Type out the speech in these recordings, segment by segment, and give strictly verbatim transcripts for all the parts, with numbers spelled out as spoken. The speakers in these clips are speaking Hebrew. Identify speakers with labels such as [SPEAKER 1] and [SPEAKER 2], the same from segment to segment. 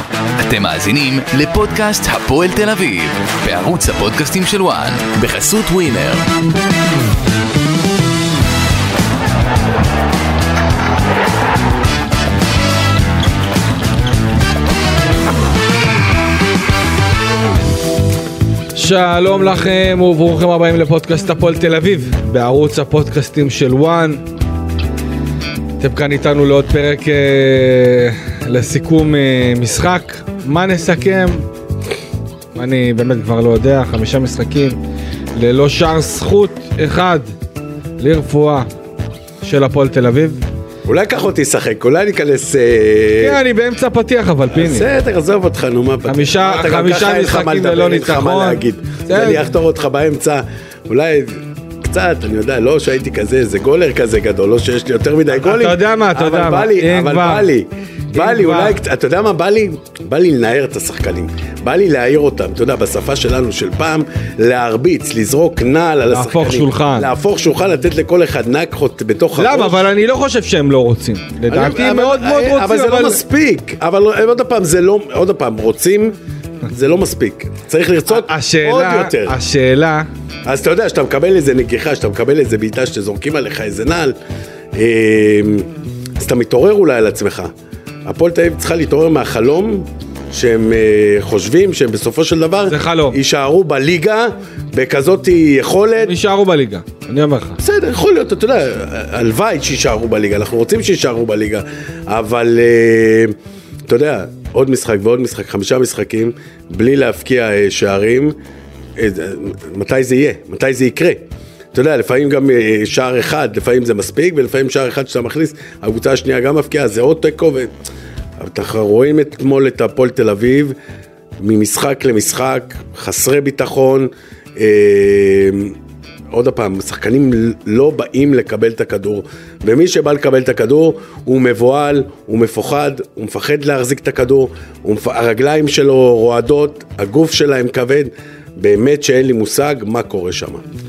[SPEAKER 1] אתם מאזינים לפודקאסט הפועל תל אביב, בערוץ הפודקאסטים של וואן, בחסות ווינר.
[SPEAKER 2] שלום לכם וברוכים הבאים לפודקאסט הפועל תל אביב, בערוץ הפודקאסטים של וואן. אתם כאן איתנו לעוד פרק אה, לסיכום אה, משחק. מה נסכם? אני באמת כבר לא יודע, חמישה משחקים ללא שער זכות אחד לרפואה של הפועל תל אביב.
[SPEAKER 3] אולי קח אותי שחק, אולי ניכנס...
[SPEAKER 2] כן, אני באמצע פתיח אבל פיני.
[SPEAKER 3] בסדר, עזוב אותך, נו מה פתיח.
[SPEAKER 2] חמישה, חמישה משחקים ללא ניצחון.
[SPEAKER 3] אני אחתור אותך באמצע, אולי... קצת, אני יודע, לא שהייתי כזה, איזה גולר כזה גדול, לא שיש לי יותר מדי גולים.
[SPEAKER 2] אתה יודע מה, אתה יודע מה.
[SPEAKER 3] אבל בא לי, אבל בא לי, בא לי, אולי, אתה יודע מה בא לי? בא לי לנער את השחקנים, בא לי להעיר אותם, אתה יודע, בשפה שלנו של פעם, להרביץ, לזרוק נעל על השחקנים.
[SPEAKER 2] להפוך שולחן.
[SPEAKER 3] להפוך שולחן, לתת לכל אחד נקחות בתוך הראש.
[SPEAKER 2] למה? אבל אני לא חושב שהם לא רוצים. לדעתי הם מאוד מאוד רוצים.
[SPEAKER 3] אבל זה לא מספיק, אבל עוד הפעם, זה לא, עוד הפעם, רוצים, זה לא מספיק. צריך לרצות עוד יותר.
[SPEAKER 2] השאלה...
[SPEAKER 3] אז אתה יודע, שאתה מקבל איזה נגיחה, שאתה מקבל איזה בעיטה, שזורקים עליך איזה נעל, אז אתה מתעורר אולי על עצמך. הפועל תל אביב צריכה להתעורר מהחלום, שהם חושבים שהם בסופו של דבר,
[SPEAKER 2] זה חלום.
[SPEAKER 3] יישארו בליגה, בכזאת יכולת.
[SPEAKER 2] יישארו בליגה, אני אומר לך.
[SPEAKER 3] בסדר, יכול להיות, אתה יודע, הלוואי שישארו בליגה, אנחנו רוצים שישארו בליגה, אבל אתה יודע, עוד משחק ועוד משחק, חמישה משחקים, בלי להפקיע שערים, מתי זה יהיה? מתי זה יקרה? אתה יודע, לפעמים גם שער אחד, לפעמים זה מספיק, ולפעמים שער אחד שאתה מכניס, הקבוצה השנייה גם מפקיעה, זה עוד תיקו, ואנחנו רואים אתמול את הפועל תל אביב, ממשחק למשחק, חסרי ביטחון, אה, עוד הפעם, שחקנים לא באים לקבל את הכדור, ומי שבא לקבל את הכדור, הוא מבועל, הוא מפוחד, הוא מפחד להחזיק את הכדור, מפ... הרגליים שלו רועדות, הגוף שלהם כבד, באמת שאין לי מושג מה קורה שם.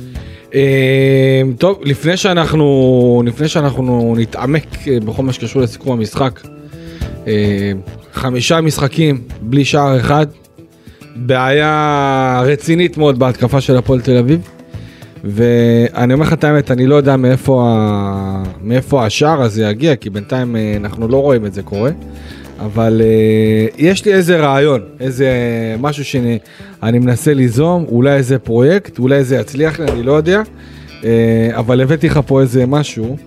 [SPEAKER 2] טוב, לפני שאנחנו, לפני שאנחנו נתעמק בכל מה שקשור לסיכום המשחק, חמישה משחקים בלי שער אחד, בעיה רצינית מאוד בהתקפה של הפועל תל אביב, ואני אומר לך את האמת, אני לא יודע מאיפה, ה... מאיפה השער הזה יגיע, כי בינתיים אנחנו לא רואים את זה קורה, אבל uh, יש לי איזה רעיון, איזה משהו שאני אני מנסה ליזום, אולי איזה פרויקט, אולי זה יצליח לי, אני לא יודע, uh, אבל הבאתי לך פה איזה משהו,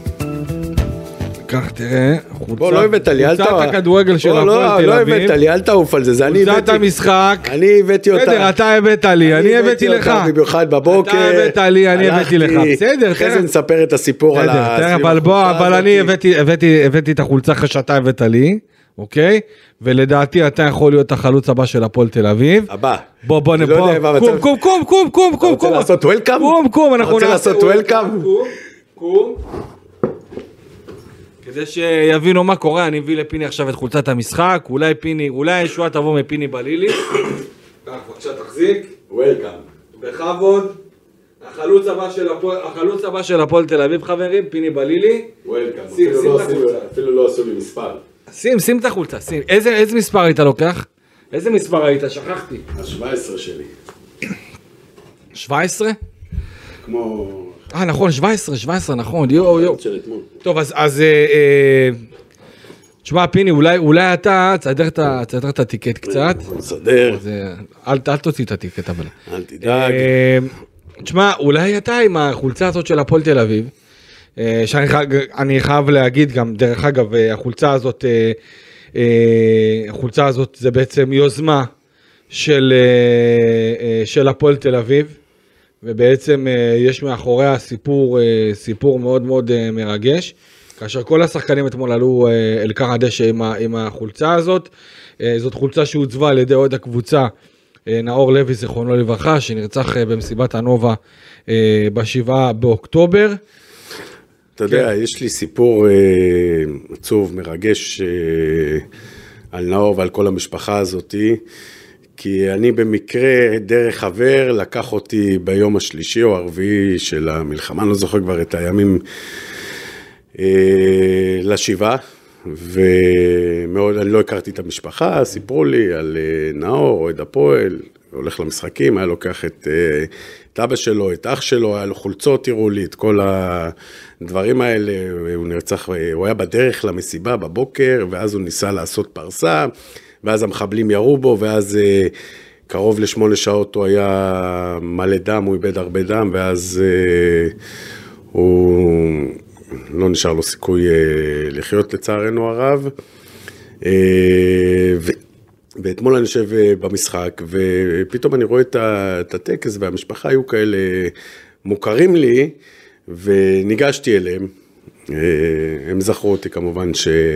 [SPEAKER 2] כך תראה,
[SPEAKER 3] בוא, לא הבאת לי, אל תעוף.
[SPEAKER 2] חולצת הכדורגל של הפועל תל
[SPEAKER 3] לא
[SPEAKER 2] אביב.
[SPEAKER 3] לא הבאת לי, אל תעוף על זה, זה אני הבאתי.
[SPEAKER 2] חולצת המשחק.
[SPEAKER 3] אני הבאתי אותה.
[SPEAKER 2] בסדר, אתה הבאת לי, אני הבאתי לך.
[SPEAKER 3] במיוחד בבוקר.
[SPEAKER 2] אתה הבאת לי, אני הבאתי לך. בסדר,
[SPEAKER 3] אחרי זה נספר את הסיפור על
[SPEAKER 2] בסדר, אבל בוא, אבל אני הבאתי את החולצה אחרי שאתה הבאת לי. אוקיי? ולדעתי אתה יכול להיות החלוץ הבא של הפועל תל אביב.
[SPEAKER 3] הבא.
[SPEAKER 2] בוא, בוא, בוא. קום, קום, קום, קום, קום, קום.
[SPEAKER 3] אתה רוצה לעשות וולקאם?
[SPEAKER 2] קום, קום.
[SPEAKER 3] אתה רוצה לעשות וולקאם?
[SPEAKER 2] קום, קום. כדי שיבינו מה קורה, אני מביא לפיני עכשיו את חולצת המשחק. אולי פיני, אולי ישועה תבוא מפיני בלילי. כך, בבקשה תחזיק.
[SPEAKER 3] וולקאם.
[SPEAKER 2] בכבוד. החלוץ הבא של הפועל, החלוץ הבא של הפועל תל אביב, חברים, פיני בלילי.
[SPEAKER 3] וולקאם. אפילו לא עשו לי מספר.
[SPEAKER 2] שים, שים את החולצה, שים. איזה, איזה מספר היית לוקח? איזה מספר היית? שכחתי.
[SPEAKER 3] ה-שבע עשרה שלי.
[SPEAKER 2] שבע עשרה?
[SPEAKER 3] כמו...
[SPEAKER 2] אה, נכון, שבע עשרה, שבע עשרה, נכון, יו, יו. טוב, אז, אז, אה, אה, תשמע, פיני, אולי, אולי אתה תסדר את, תסדר את הטיקט קצת.
[SPEAKER 3] תסדר.
[SPEAKER 2] אז, אל, אל תוציא את הטיקט, אבל.
[SPEAKER 3] אל תדאג.
[SPEAKER 2] אה, תשמע, אולי אתה עם החולצה הזאת של הפועל תל אביב, שאני חייב, אני חייב להגיד גם, דרך אגב, החולצה הזאת, החולצה הזאת זה בעצם יוזמה של, של הפועל תל אביב, ובעצם יש מאחוריה סיפור, סיפור מאוד מאוד מרגש, כאשר כל השחקנים אתמול עלו אל קר הדשא עם, עם החולצה הזאת, זאת חולצה שהוצבה על ידי עוד הקבוצה, נאור לוי זיכרונו לברכה, שנרצח במסיבת הנובה בשבעה באוקטובר,
[SPEAKER 3] אתה יודע, יש לי סיפור עצוב, מרגש על נאור ועל כל המשפחה הזאת, כי אני במקרה דרך חבר לקח אותי ביום השלישי או הרביעי של המלחמה, אני לא זוכר כבר את הימים לשבעה, ומאוד, אני לא הכרתי את המשפחה, סיפרו לי על נאור, אוהד הפועל, הולך למשחקים, היה לוקח את, את אבא שלו, את אח שלו, היה לו חולצות, תראו לי, את כל הדברים האלה, הוא נרצח, הוא היה בדרך למסיבה בבוקר, ואז הוא ניסה לעשות פרסה, ואז המחבלים ירו בו, ואז קרוב לשמונה שעות הוא היה מלא דם, הוא איבד הרבה דם, ואז הוא לא נשאר לו סיכוי לחיות לצערנו הרב. ו... ואתמול אני יושב במשחק, ופתאום אני רואה את הטקס, והמשפחה היו כאלה מוכרים לי, וניגשתי אליהם. הם זכרו אותי כמובן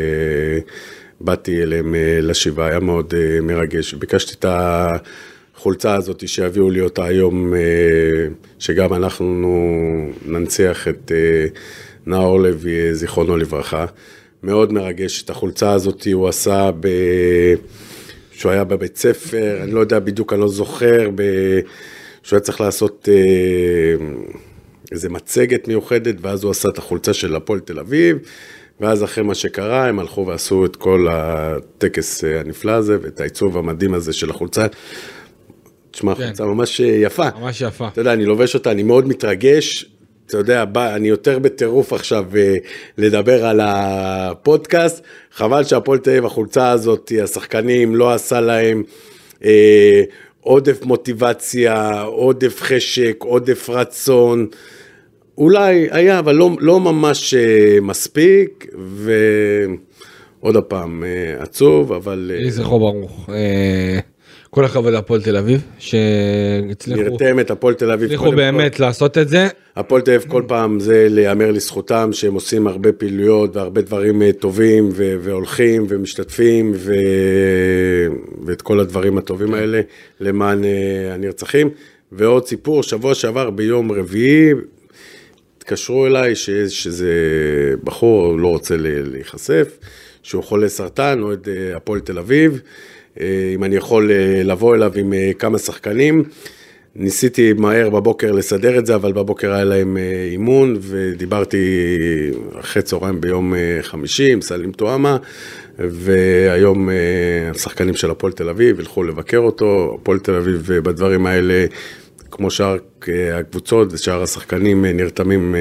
[SPEAKER 3] שבאתי אליהם לשבעה, היה מאוד מרגש. ביקשתי את החולצה הזאת שיביאו לי אותה היום, שגם אנחנו ננציח את נאור לוי, זיכרונו לברכה. מאוד מרגש. את החולצה הזאת הוא עשה ב... שהוא היה בבית ספר, אני לא יודע בדיוק, אני לא זוכר, ב... שהוא היה צריך לעשות אה, איזה מצגת מיוחדת, ואז הוא עשה את החולצה של הפועל תל אביב, ואז אחרי מה שקרה, הם הלכו ועשו את כל הטקס הנפלא הזה, ואת העיצוב המדהים הזה של החולצה. תשמע, כן. חולצה ממש יפה.
[SPEAKER 2] ממש יפה.
[SPEAKER 3] אתה יודע, אני לובש אותה, אני מאוד מתרגש, אתה יודע, בא, אני יותר בטירוף עכשיו לדבר על הפודקאסט, חבל שהפועל תל אביב, החולצה הזאת, השחקנים לא עשה להם אה, עודף מוטיבציה, עודף חשק, עודף רצון, אולי היה, אבל לא, לא ממש אה, מספיק, ועוד הפעם אה, עצוב, אבל...
[SPEAKER 2] יהי זכרו ברוך. אה... כל הכבוד להפועל תל אביב, שהצליחו...
[SPEAKER 3] נרתם את הפועל תל אביב.
[SPEAKER 2] הצליחו באמת כל... לעשות את זה.
[SPEAKER 3] הפועל תל אביב כל פעם זה להיאמר לזכותם, שהם עושים הרבה פעילויות והרבה דברים טובים, ו- והולכים ומשתתפים, ו- ואת כל הדברים הטובים האלה, למען הנרצחים. ועוד סיפור, שבוע שעבר ביום רביעי, התקשרו אליי ש- שזה בחור, לא רוצה להיחשף, שהוא חולה סרטן, אוהד הפועל תל אביב, אם אני יכול לבוא אליו עם כמה שחקנים, ניסיתי מהר בבוקר לסדר את זה, אבל בבוקר היה להם אימון, ודיברתי אחרי צהריים ביום חמישי עם סלים תואמה, והיום השחקנים של הפועל תל אביב הלכו לבקר אותו, הפועל תל אביב בדברים האלה, כמו שאר הקבוצות ושאר השחקנים נרתמים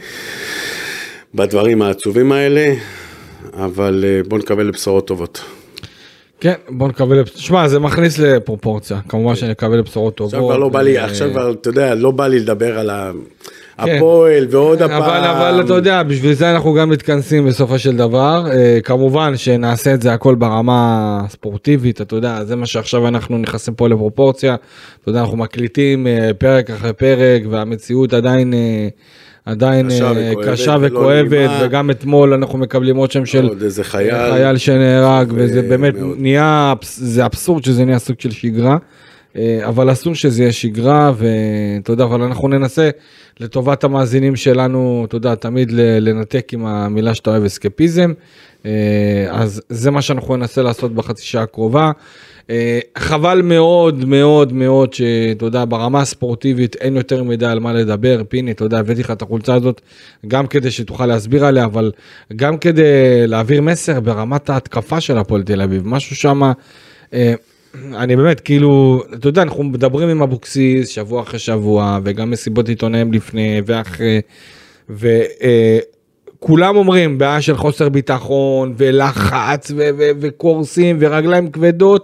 [SPEAKER 3] בדברים העצובים האלה, אבל בואו נקבל לבשורות טובות.
[SPEAKER 2] כן, בוא נקבל, תשמע, זה מכניס לפרופורציה, כמובן שנקבל לבשורות טובות.
[SPEAKER 3] עכשיו כבר לא בא לי, עכשיו כבר, אתה יודע, לא בא לי לדבר על הפועל ועוד הפעם.
[SPEAKER 2] אבל אתה יודע, בשביל זה אנחנו גם מתכנסים בסופו של דבר, כמובן שנעשה את זה הכל ברמה ספורטיבית, אתה יודע, זה מה שעכשיו אנחנו נכנסים פה לפרופורציה, אתה יודע, אנחנו מקליטים פרק אחרי פרק, והמציאות עדיין... עדיין קשה וכואבת, וגם אתמול אנחנו מקבלים עוד שם של חייל שנהרג, וזה באמת נהיה, זה אבסורד שזה נהיה סוג של שגרה, אבל אסור שזה יהיה שגרה, ואתה יודע, אבל אנחנו ננסה לטובת המאזינים שלנו, אתה יודע, תמיד לנתק עם המילה שאתה אוהב, אסקפיזם, אז זה מה שאנחנו ננסה לעשות בחצי שעה הקרובה. חבל מאוד מאוד מאוד שאתה יודע, ברמה הספורטיבית אין יותר מידע על מה לדבר. פיני, אתה יודע, הבאתי לך את החולצה הזאת גם כדי שתוכל להסביר עליה, אבל גם כדי להעביר מסר ברמת ההתקפה של הפועל תל אביב, משהו שם, אני באמת כאילו, אתה יודע, אנחנו מדברים עם אבוקסיס שבוע אחרי שבוע, וגם מסיבות עיתונאים לפני ואחרי, ו... כולם אומרים, בעיה של חוסר ביטחון, ולחץ, ו- ו- וקורסים, ורגליים כבדות.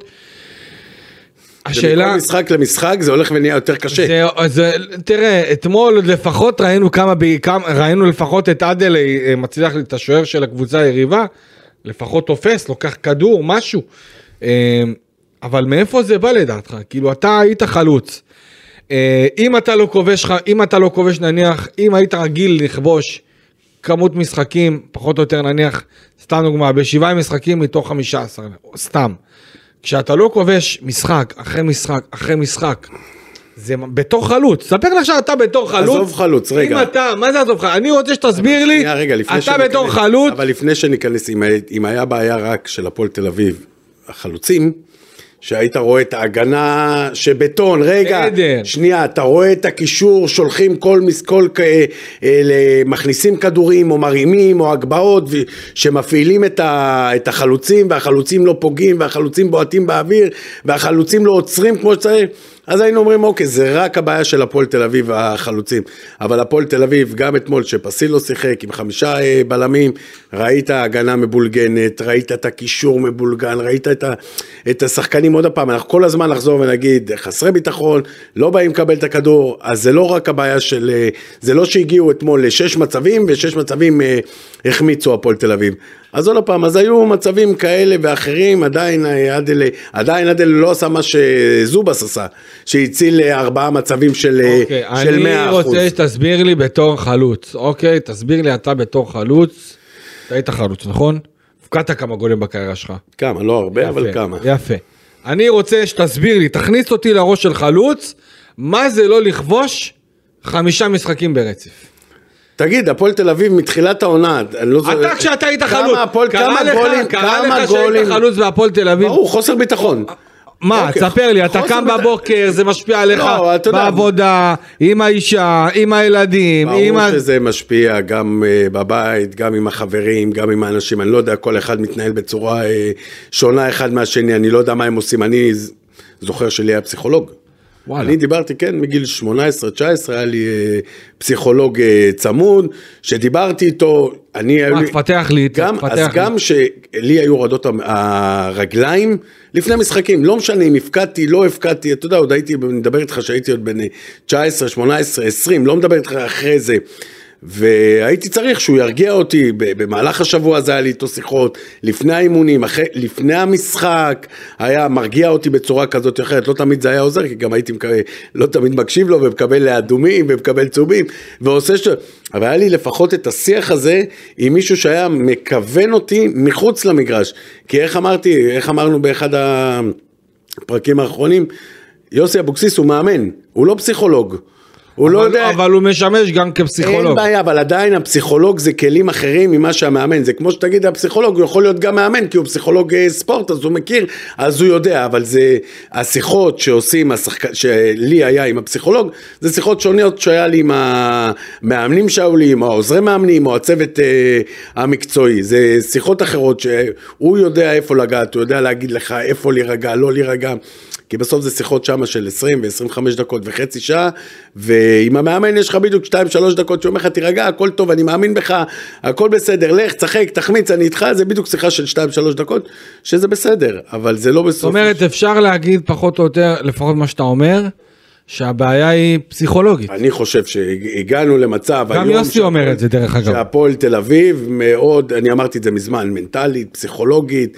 [SPEAKER 3] השאלה... משחק למשחק, זה הולך ונהיה יותר קשה.
[SPEAKER 2] זה, זה, תראה, אתמול לפחות ראינו כמה, כמה, ראינו לפחות את אדל מצליח את השוער של הקבוצה היריבה, לפחות תופס, לוקח כדור, משהו. אבל מאיפה זה בא לדעתך? כאילו, אתה היית חלוץ. אם אתה לא כובש, אם אתה לא כובש נניח, אם היית רגיל לכבוש, כמות משחקים, פחות או יותר נניח, סתם דוגמה, בשבעה משחקים מתוך חמישה עשר, סתם. כשאתה לא כובש משחק, אחרי משחק, אחרי משחק, זה בתור חלוץ, ספר לך שאתה בתור חלוץ.
[SPEAKER 3] עזוב חלוץ, רגע.
[SPEAKER 2] אם אתה, מה זה עזוב חלוץ? אני רוצה שתסביר לי,
[SPEAKER 3] רגע,
[SPEAKER 2] אתה בתור חלוץ.
[SPEAKER 3] אבל לפני שניכנס, אם היה בעיה רק של הפועל תל אביב, החלוצים, שהיית רואה את ההגנה שבטון, רגע,
[SPEAKER 2] עדר.
[SPEAKER 3] שנייה, אתה רואה את הקישור, שולחים כל מסקול, מכניסים כדורים או מרימים או הגבעות, שמפעילים את, ה, את החלוצים, והחלוצים לא פוגעים, והחלוצים בועטים באוויר, והחלוצים לא עוצרים כמו שצריך, אז היינו אומרים, אוקיי, זה רק הבעיה של הפועל תל אביב החלוצים, אבל הפועל תל אביב, גם אתמול שפסילו שיחק עם חמישה בלמים, ראית הגנה מבולגנת, ראית את הקישור מבולגן, ראית את, ה, את השחקנים עוד הפעם, אנחנו כל הזמן נחזור ונגיד, חסרי ביטחון, לא באים לקבל את הכדור, אז זה לא רק הבעיה של, זה לא שהגיעו אתמול לשש מצבים, ושש מצבים החמיצו הפועל תל אביב, אז עוד הפעם, אז היו מצבים כאלה ואחרים, עדיין עדל, עדיין עדל לא עשה מה שזובס עשה, שהציל ארבעה מצבים של,
[SPEAKER 2] אוקיי,
[SPEAKER 3] של מאה אחוז.
[SPEAKER 2] אני רוצה שתסביר לי בתור חלוץ, אוקיי, תסביר לי אתה בתור חלוץ, אתה היית חלוץ, נכון? הפקעת כמה גולים בקריירה שלך.
[SPEAKER 3] כמה, לא הרבה, יפה, אבל כמה.
[SPEAKER 2] יפה. אני רוצה שתסביר לי, תכניס אותי לראש של חלוץ, מה זה לא לכבוש חמישה משחקים ברצף.
[SPEAKER 3] תגיד, הפועל תל אביב מתחילת העונה,
[SPEAKER 2] אתה כשאתה היית חלוץ,
[SPEAKER 3] כמה גולים,
[SPEAKER 2] כמה לך שהיית חלוץ בהפועל תל אביב?
[SPEAKER 3] ברור, חוסר ביטחון.
[SPEAKER 2] מה, תספר לי, אתה קם בבוקר, זה משפיע עליך בעבודה, עם האישה, עם הילדים.
[SPEAKER 3] ברור שזה משפיע גם בבית, גם עם החברים, גם עם האנשים, אני לא יודע, כל אחד מתנהל בצורה שונה אחד מהשני, אני לא יודע מה הם עושים, אני זוכר שלי היה פסיכולוג. אני דיברתי, כן, מגיל שמונה עשרה תשע עשרה, היה לי פסיכולוג צמוד, שדיברתי איתו, אני...
[SPEAKER 2] מה, תפתח לי, תפתח לי.
[SPEAKER 3] אז גם שלי היו רעדות הרגליים, לפני משחקים, לא משנה אם הפקדתי, לא הפקדתי, אתה יודע, עוד הייתי, מדבר איתך שהייתי עוד בין תשע עשרה, שמונה עשרה, עשרים, לא מדבר איתך אחרי זה, והייתי צריך שהוא ירגיע אותי, במהלך השבוע הזה היה לי איתו שיחות, לפני האימונים, אחרי, לפני המשחק, היה מרגיע אותי בצורה כזאת או אחרת, לא תמיד זה היה עוזר, כי גם הייתי מקבל, לא תמיד מקשיב לו, ומקבל לאדומים, ומקבל צהובים, ועושה ש... אבל היה לי לפחות את השיח הזה, עם מישהו שהיה מכוון אותי מחוץ למגרש, כי איך אמרתי, איך אמרנו באחד הפרקים האחרונים, יוסי אבוקסיס הוא מאמן, הוא לא פסיכולוג, הוא
[SPEAKER 2] אבל,
[SPEAKER 3] לא יודע...
[SPEAKER 2] אבל הוא משמש גם כפסיכולוג.
[SPEAKER 3] אין בעיה, אבל עדיין הפסיכולוג זה כלים אחרים ממה שהמאמן, זה כמו שתגיד הפסיכולוג, הוא יכול להיות גם מאמן, כי הוא פסיכולוג ספורט, אז הוא מכיר, אז הוא יודע, אבל זה השיחות שעושים, השחק... שלי היה עם הפסיכולוג, זה שיחות שוניות שהיה לי עם המאמנים שהיו לי, עם העוזרי מאמנים, או הצוות אה, המקצועי, זה שיחות אחרות שהוא יודע איפה לגעת, הוא יודע להגיד לך איפה להירגע, לא להירגע, כי בסוף זה שיחות שמה של עשרים ו-עשרים וחמש דקות וחצי שעה, ועם המאמן יש לך בדיוק שתיים שלוש דקות שאומר לך תירגע, הכל טוב, אני מאמין בך, הכל בסדר, לך, צחק, תחמיץ, אני איתך, זה בדיוק שיחה של שתיים שלוש דקות, שזה בסדר, אבל זה לא בסוף. זאת
[SPEAKER 2] אומרת, אפשר להגיד פחות או יותר, לפחות מה שאתה אומר, שהבעיה היא פסיכולוגית.
[SPEAKER 3] אני חושב שהגענו למצב,
[SPEAKER 2] גם יוסי אומר את זה דרך אגב.
[SPEAKER 3] שהפועל תל אביב מאוד, אני אמרתי את זה מזמן, מנטלית, פסיכולוגית,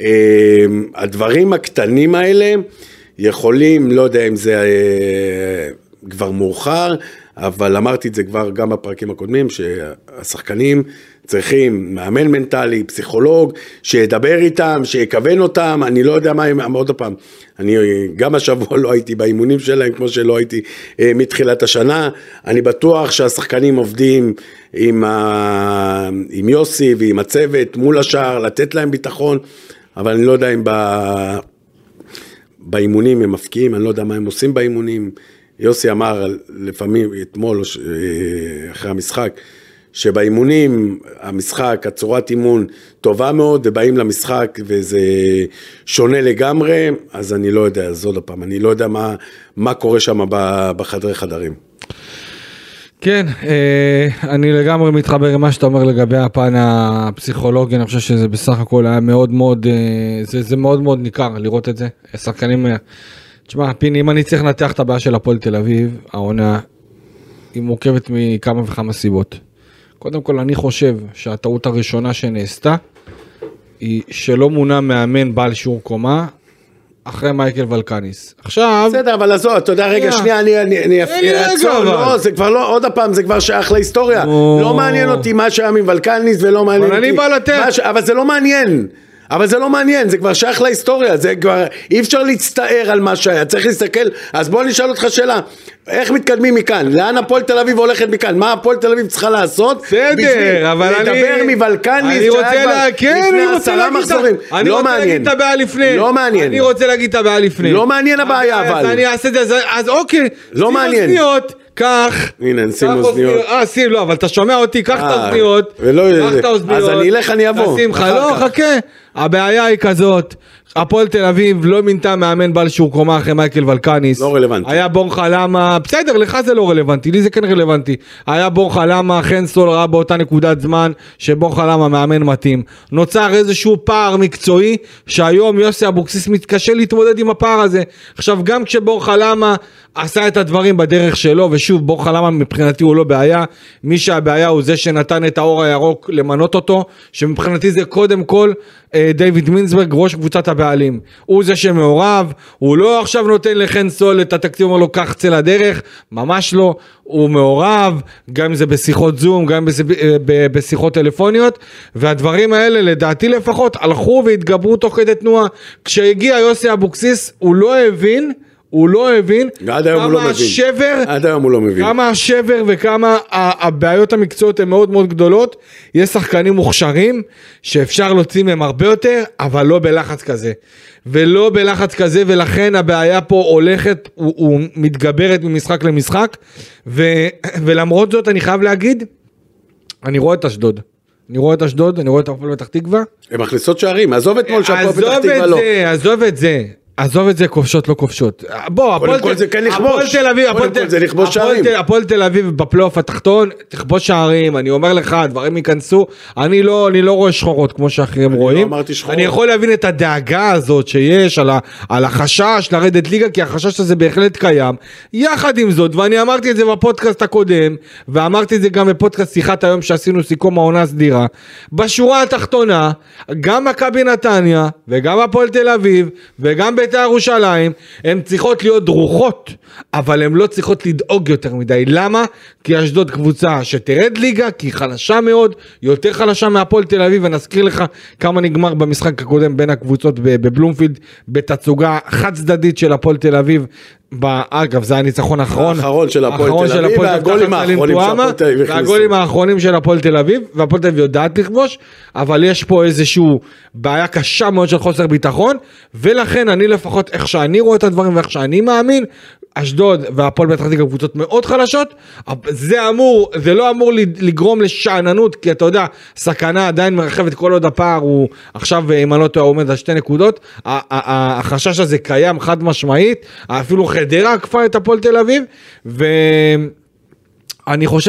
[SPEAKER 3] הדברים הקטנים האלה, יכולים, לא יודע אם זה אה, כבר מאוחר, אבל אמרתי את זה כבר גם בפרקים הקודמים, שהשחקנים צריכים מאמן מנטלי, פסיכולוג, שידבר איתם, שיקוון אותם, אני לא יודע מה הם, עוד הפעם, אני גם השבוע לא הייתי באימונים שלהם, כמו שלא הייתי אה, מתחילת השנה, אני בטוח שהשחקנים עובדים עם, ה, עם יוסי ועם הצוות, מול השאר, לתת להם ביטחון, אבל אני לא יודע אם ב... באימונים הם מפקיעים, אני לא יודע מה הם עושים באימונים, יוסי אמר לפעמים אתמול אחרי המשחק, שבאימונים המשחק, הצורת אימון טובה מאוד, ובאים למשחק וזה שונה לגמרי, אז אני לא יודע, אז עוד הפעם, אני לא יודע מה, מה קורה שם בחדרי חדרים.
[SPEAKER 2] כן, אני לגמרי מתחבר עם מה שאתה אומר לגבי הפן הפסיכולוגי, אני חושב שזה בסך הכל היה מאוד מאוד, זה, זה מאוד מאוד ניכר לראות את זה, השחקנים, תשמע, פיני, אם אני צריך לנתח את הבעיה של הפועל תל אביב, העונה היא מורכבת מכמה וכמה סיבות. קודם כל, אני חושב שהטעות הראשונה שנעשתה, היא שלא מונה מאמן בעל שיעור קומה, אחרי מייקל ולקניס. עכשיו...
[SPEAKER 3] בסדר, אבל עזוב, אתה יודע, רגע, שנייה, אני, אני, אני אעצור, לא, זה כבר לא, עוד הפעם, זה כבר שייך להיסטוריה. לא מעניין אותי מה שהיה עם ולקניס, ולא מעניין אותי...
[SPEAKER 2] אבל אני בא לתת.
[SPEAKER 3] אבל זה לא מעניין. אבל זה לא מעניין, זה כבר שייך להיסטוריה, זה כבר, אי אפשר להצטער על מה שהיה, צריך להסתכל, אז בוא נשאל אותך שאלה, איך מתקדמים מכאן? לאן הפועל תל אביב הולכת מכאן? מה הפועל תל אביב צריכה לעשות?
[SPEAKER 2] בסדר, אבל אני...
[SPEAKER 3] לדבר מבלקניס,
[SPEAKER 2] אני רוצה לה... כן, אני רוצה להגיד את הבעיה. אני
[SPEAKER 3] לא
[SPEAKER 2] רוצה
[SPEAKER 3] מעניין.
[SPEAKER 2] להגיד את הבעיה לפני.
[SPEAKER 3] לא מעניין.
[SPEAKER 2] אני רוצה להגיד את הבעיה לפני.
[SPEAKER 3] לא מעניין הבעיה, אבל.
[SPEAKER 2] אז אני אעשה את זה, אז אוקיי.
[SPEAKER 3] לא מעניין.
[SPEAKER 2] אוזניות, קח.
[SPEAKER 3] הנה, נשים אוזניות.
[SPEAKER 2] אה, שים, לא, אבל אתה שומע אותי, קח את האוזניות.
[SPEAKER 3] ולא...
[SPEAKER 2] קח את האוזניות.
[SPEAKER 3] אז אני אלך, אני אבוא.
[SPEAKER 2] תשים לך, לא, חכה. הבעיה היא כזאת. הפועל תל אביב לא מינתה מאמן בעל שיעור קומה אחרי מייקל ולקניס.
[SPEAKER 3] לא רלוונטי.
[SPEAKER 2] היה בורחה למה, בסדר, לך זה לא רלוונטי, לי זה כן רלוונטי. היה בורחה למה, חן סול ראה באותה נקודת זמן, שבורחה למה מאמן מתאים. נוצר איזשהו פער מקצועי, שהיום יוסי אבוקסיס מתקשה להתמודד עם הפער הזה. עכשיו, גם כשבורחה למה עשה את הדברים בדרך שלו, ושוב, בורחה למה מבחינתי הוא לא בעיה, מי שהבעיה הוא זה שנתן את האור הירוק למנות אותו, שמבחינתי זה קודם כל דיוויד מינסברג, ראש קבוצת הבעלים. הוא זה שמעורב, הוא לא עכשיו נותן לחן סול את התקציב, אומר לו קח צא לדרך, ממש לא, הוא מעורב, גם אם זה בשיחות זום, גם בשיחות טלפוניות, והדברים האלה לדעתי לפחות הלכו והתגברו תוך כדי תנועה. כשהגיע יוסי אבוקסיס הוא לא הבין, הוא לא הבין כמה השבר,
[SPEAKER 3] עד היום הוא לא מבין.
[SPEAKER 2] כמה השבר וכמה הבעיות המקצועיות הן מאוד מאוד גדולות. יש שחקנים מוכשרים שאפשר להוציא מהם הרבה יותר, אבל לא בלחץ כזה. ולא בלחץ כזה, ולכן הבעיה פה הולכת, הוא, הוא מתגברת ממשחק למשחק, ו, ולמרות זאת אני חייב להגיד, אני רואה את אשדוד. אני רואה את אשדוד, אני רואה את הפועל פתח תקווה.
[SPEAKER 3] הם מכניסות שערים, עזוב אתמול שהפועל פתח תקווה לא.
[SPEAKER 2] עזוב את זה. עזוב את זה, כובשות לא כובשות. בוא, הפועל תל אביב, הפועל תל אביב בפלייאוף התחתון, תכבוש שערים, אני אומר לך, דברים ייכנסו, אני לא, אני לא רואה שחורות כמו שאחרים רואים. אני יכול להבין את הדאגה הזאת שיש על החשש לרדת ליגה, כי החשש הזה בהחלט קיים. יחד עם זאת, ואני אמרתי את זה בפודקאסט הקודם, ואמרתי את זה גם בפודקאסט שיחת היום שעשינו סיכום העונה הסדירה, בשורה התחתונה, גם מכבי נתניה, וגם הפועל תל אביב, וגם בית"ר ירושלים, הן צריכות להיות דרוכות, אבל הן לא צריכות לדאוג יותר מדי. למה? כי אשדוד קבוצה שתרד ליגה, כי היא חלשה מאוד, יותר חלשה מהפועל תל אביב, ונזכיר לך כמה נגמר במשחק הקודם בין הקבוצות בבלומפילד, בתצוגה חד צדדית של הפועל תל אביב, אגב זה הניצחון האחרון
[SPEAKER 3] האחרון של הפועל תל אביב, והגולים האחרונים של הפועל תל אביב,
[SPEAKER 2] והגולים האחרונים של הפועל תל אביב, והפועל תל אביב יודעת לכבוש, אבל יש פה איזשהו בעיה קשה מאוד של חוסר ביטחון, ולכן אני לפחות איך שאני רואה את הדברים ואיך שאני מאמין, אשדוד והפועל פתח תקווה קבוצות מאוד חלשות, זה אמור, זה לא אמור לגרום לשעננות, כי אתה יודע, סכנה עדיין מרחבת כל עוד הפער, הוא עכשיו אם אני לא טועה עומד על שתי נקודות, החשש הזה קיים חד משמעית, אפילו חדרה עקפה את הפועל תל אביב, ואני חושב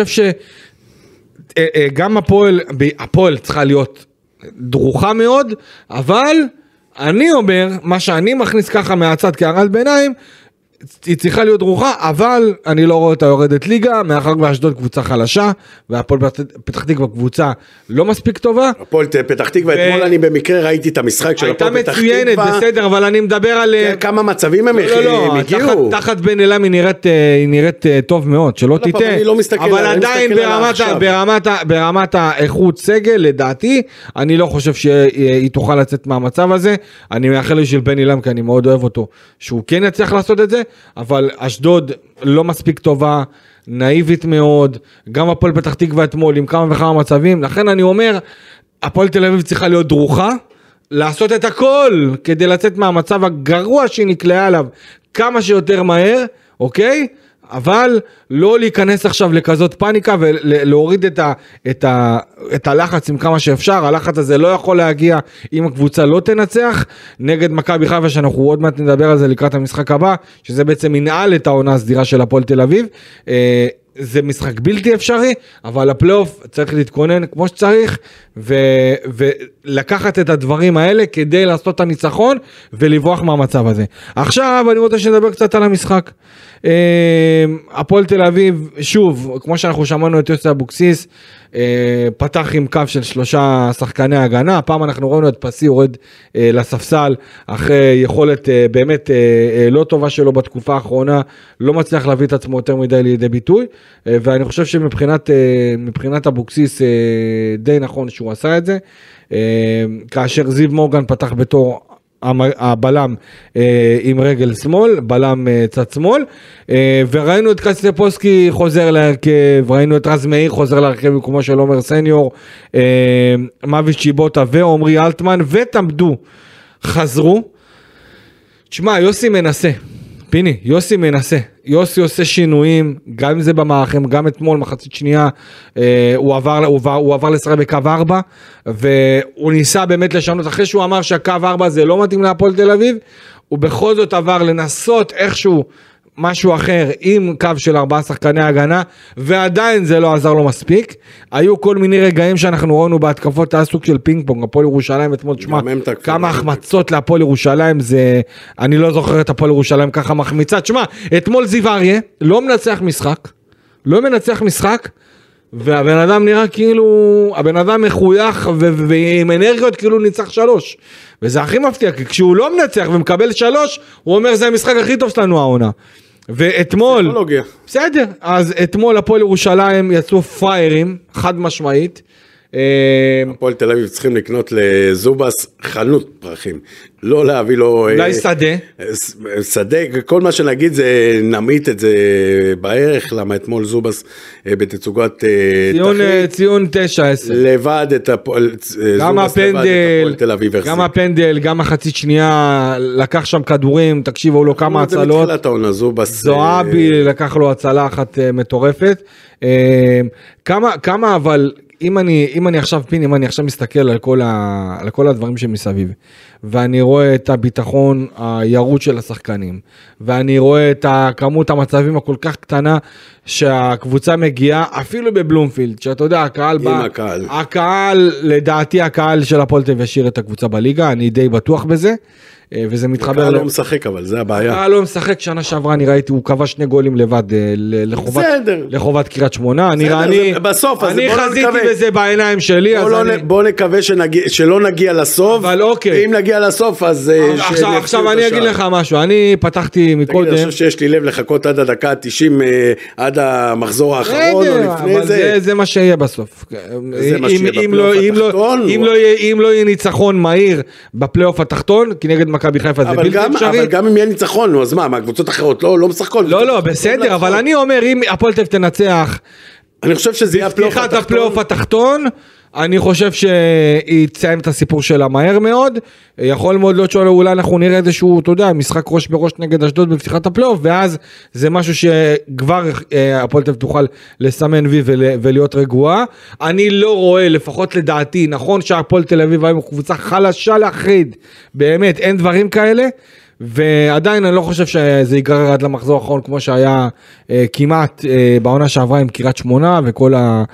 [SPEAKER 2] שגם הפועל, הפועל צריכה להיות דרוכה מאוד, אבל אני אומר, מה שאני מכניס ככה מהצד כהערת ביניים, היא צריכה להיות דרוכה, אבל אני לא רואה אותה יורדת ליגה, מאחר ואשדוד קבוצה חלשה, והפועל פתח תקווה קבוצה לא מספיק טובה.
[SPEAKER 3] הפועל פתח תקווה, אתמול אני במקרה ראיתי את המשחק של הפועל פתח תקווה. הייתה מצוינת,
[SPEAKER 2] בסדר, אבל אני מדבר על...
[SPEAKER 3] כמה מצבים הם הגיעו.
[SPEAKER 2] תחת בן אלם היא נראית טוב מאוד, שלא תיתה. אבל עדיין ברמת האיכות סגל, לדעתי, אני לא חושב שהיא תוכל לצאת מהמצב הזה. אני מאחל של בן אלם, כי אני מאוד אוהב אותו, שהוא כן יצליח לעשות את זה, אבל אשדוד לא מספיק טובה, נאיבית מאוד, גם הפועל פתח תקווה אתמול עם כמה וכמה מצבים, לכן אני אומר, הפועל תל אביב צריכה להיות דרוכה, לעשות את הכל כדי לצאת מהמצב הגרוע שהיא נקלעה עליו כמה שיותר מהר, אוקיי? אבל לא להיכנס עכשיו לכזאת פאניקה ולהוריד את, ה, את, ה, את הלחץ עם כמה שאפשר. הלחץ הזה לא יכול להגיע אם הקבוצה לא תנצח נגד מכבי חיפה, שאנחנו עוד מעט נדבר על זה לקראת המשחק הבא, שזה בעצם ינעל את העונה הסדירה של הפועל תל אביב. זה משחק בלתי אפשרי, אבל הפלייאוף צריך להתכונן כמו שצריך, ו, ולקחת את הדברים האלה כדי לעשות את הניצחון ולברוח מהמצב הזה. עכשיו אני רוצה שנדבר קצת על המשחק. הפועל תל אביב, שוב, כמו שאנחנו שמענו את יוסי אבוקסיס, פתח עם קו של שלושה שחקני הגנה, הפעם אנחנו ראינו את פסי יורד לספסל, אחרי יכולת באמת לא טובה שלו בתקופה האחרונה, לא מצליח להביא את עצמו יותר מדי לידי ביטוי, ואני חושב שמבחינת מבחינת אבוקסיס די נכון שהוא עשה את זה, כאשר זיו מורגן פתח בתור הבלם עם רגל שמאל, בלם צד שמאל, וראינו את קסטפוסקי חוזר להרכב, ראינו את רז מאיר חוזר להרכב כמו של עומר סניור, מביש צ'יבוטה ועומרי אלטמן, ותמדו חזרו. תשמע, יוסי מנסה, פיני, יוסי מנסה, יוסי עושה שינויים, גם אם זה במערכים, גם אתמול מחצית שנייה, אה, הוא עבר, הוא עבר, הוא עבר לשחק בקו ארבע, והוא ניסה באמת לשנות, אחרי שהוא אמר שהקו ארבע זה לא מתאים להפועל תל אביב, הוא בכל זאת עבר לנסות איכשהו משהו אחר, עם קו של ארבעה שחקני הגנה, ועדיין זה לא עזר לו מספיק. היו כל מיני רגעים שאנחנו ראינו בהתקפות הסוג של פינג פונג, הפועל ירושלים אתמול, תשמע, כמה החמצות להפועל ירושלים, זה, אני לא זוכר את הפועל ירושלים ככה מחמיצה, תשמע, אתמול זיו אריה, לא מנצח משחק, לא מנצח משחק, והבן אדם נראה כאילו, הבן אדם מחוייך, ועם אנרגיות כאילו ניצח שלוש, וזה הכי מפתיע, כי כשהוא לא מנצח ומקבל שלוש, הוא אומר זה המשחק הכי טוב שלנו העונה. ואתמול, בסדר, אז אתמול הפועל ירושלים יצאו פריירים, חד משמעית.
[SPEAKER 3] הפועל תל אביב צריכים לקנות לזובס חנות פרחים, לא להביא לו...
[SPEAKER 2] אולי שדה.
[SPEAKER 3] שדה, כל מה שנגיד זה נמית את זה בערך, למה אתמול זובס בתצוגת
[SPEAKER 2] תחית. ציון תשע עשר.
[SPEAKER 3] לבד את הפועל תל אביב.
[SPEAKER 2] גם הפנדל, גם החצי שנייה, לקח שם כדורים, תקשיבו לו כמה הצלות. זועבי לקח לו הצלה אחת מטורפת. כמה אבל... אם אני, אם אני עכשיו פין, אם אני עכשיו מסתכל על כל, ה, על כל הדברים שמסביב, ואני רואה את הביטחון הירוד של השחקנים, ואני רואה את כמות המצבים הכל כך קטנה, שהקבוצה מגיעה, אפילו בבלומפילד, שאתה יודע, הקהל בא,
[SPEAKER 3] הקהל.
[SPEAKER 2] הקהל, לדעתי הקהל של הפועל תל אביב ישאיר את הקבוצה בליגה, אני די בטוח בזה, וזה מתחבר...
[SPEAKER 3] הקהל לא משחק, אבל זה הבעיה.
[SPEAKER 2] הקהל לא משחק, שנה שעברה אני ראיתי, הוא קבע שני גולים לבד לחובת, לחובת קריית שמונה, אני, אני,
[SPEAKER 3] בסוף,
[SPEAKER 2] אני חזיתי בזה בעיניים שלי,
[SPEAKER 3] בוא, לא, אני... בוא נקווה שנגיע, שלא נגיע לסוף,
[SPEAKER 2] אבל אוקיי.
[SPEAKER 3] אם נגיע לסוף, אז...
[SPEAKER 2] עכשיו, עכשיו אני אגיד לך משהו, אני פתחתי מקודם...
[SPEAKER 3] תגיד, אני חושב שיש לי לב לחכות עד הדקה תשעים, עד המחזור האחרון, או לפני
[SPEAKER 2] אבל
[SPEAKER 3] זה.
[SPEAKER 2] זה, זה מה שיהיה בסוף.
[SPEAKER 3] זה מה שיהיה בפלייאוף התחתון.
[SPEAKER 2] אם לא יהיה ניצחון מהיר בפלייאוף התחתון, כי נגד מכבי חיפה זה בלתי אפשרי.
[SPEAKER 3] אבל גם אם יהיה ניצחון, אז מה, מהקבוצות אחרות לא משחקות.
[SPEAKER 2] לא, לא, בסדר, אבל אני אומר, אם הפועל תל אביב תנצח,
[SPEAKER 3] אני חושב שזה יהיה
[SPEAKER 2] הפלייאוף התחתון, אני חושב שהיא תסיים את הסיפור שלה מהר מאוד, יכול מאוד להיות שאולי אנחנו נראה איזשהו, אתה יודע, משחק ראש בראש נגד אשדוד בפתיחת הפלייאוף, ואז זה משהו שכבר הפועל תל אביב תוכל לסמן וי ולהיות רגועה. אני לא רואה, לפחות לדעתי, נכון שהפועל תל אביב היום קבוצה חלשה להחריד, באמת, אין דברים כאלה, ועדיין אני לא חושב שזה ייגרר עד למחזור האחרון כמו שהיה אה, כמעט אה, בעונה שעברה עם קריית שמונה וכל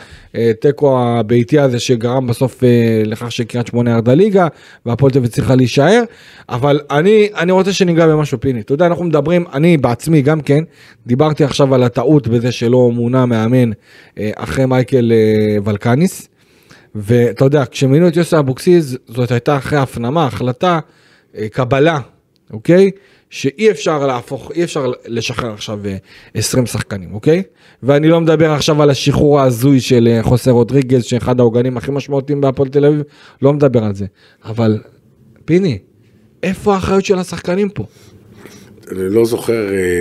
[SPEAKER 2] הטקו הביתי הזה שגרם בסוף אה, לכך שקריית שמונה ירדה ליגה והפועל תל אביב צריכה להישאר, אבל אני, אני רוצה שניגע במשהו פיני, אתה יודע אנחנו מדברים, אני בעצמי גם כן, דיברתי עכשיו על הטעות בזה שלא מונה מאמן אה, אחרי מייקל אה, ולקניס, ואתה יודע כשמינו את יוסי אבוקסיס זאת הייתה אחרי הפנמה, החלטה, אה, קבלה, אוקיי? שאי אפשר להפוך, אי אפשר לשחרר עכשיו עשרים שחקנים, אוקיי? ואני לא מדבר עכשיו על השחרור ההזוי של חוסה רודריגז, שאחד העוגנים הכי משמעותיים בהפועל תל אביב, לא מדבר על זה. אבל, פיני, איפה האחריות של השחקנים פה?
[SPEAKER 3] אני לא זוכר